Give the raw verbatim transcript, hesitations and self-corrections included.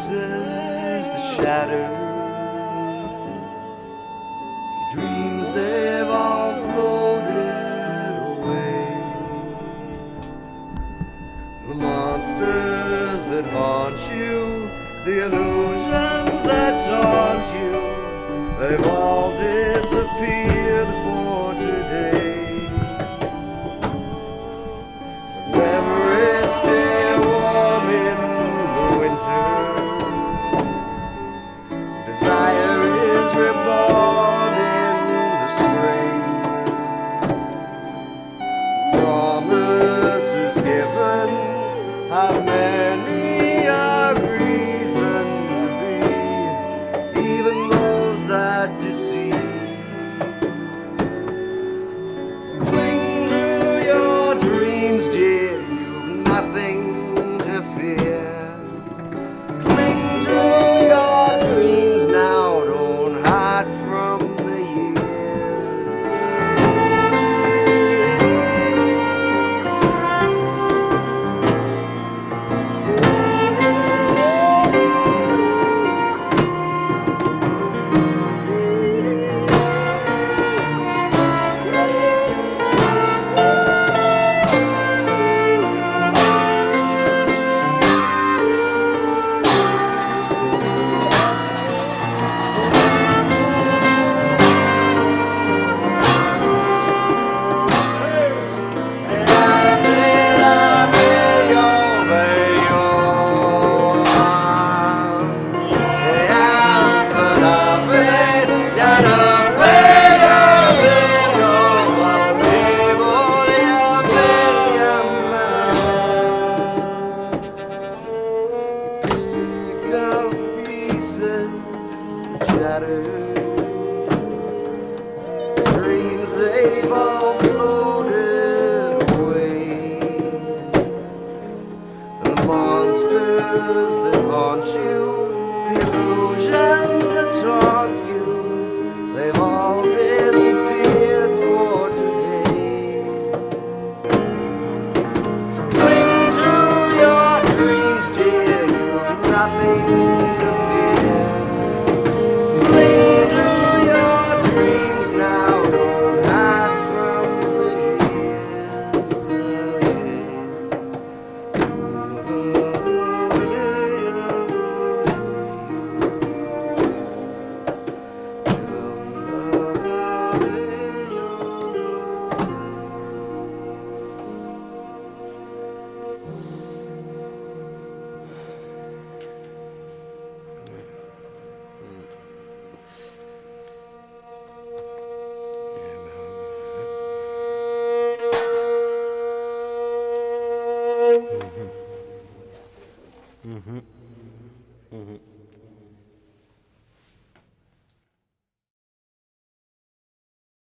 pieces that shatter. Dreams, they've all floated away. The monsters that haunt you, the illusions that taunt you, they've all disappeared for today. Memories stay warm in the winter. Desire is reborn in the spring. Promises given have many a reason to be, even those that deceive. So cling to your dreams, dear, you've nothing to fear. Cling to your dreams now, don't hide from the years. Dreams, they've all floated away. And the monsters that haunt you, the illusions that taunt you, they've all disappeared for today. So cling to your dreams, dear, you've nothing to fear. Cling to your dreams now, don't hide from the Mm-hmm. Mm-hmm.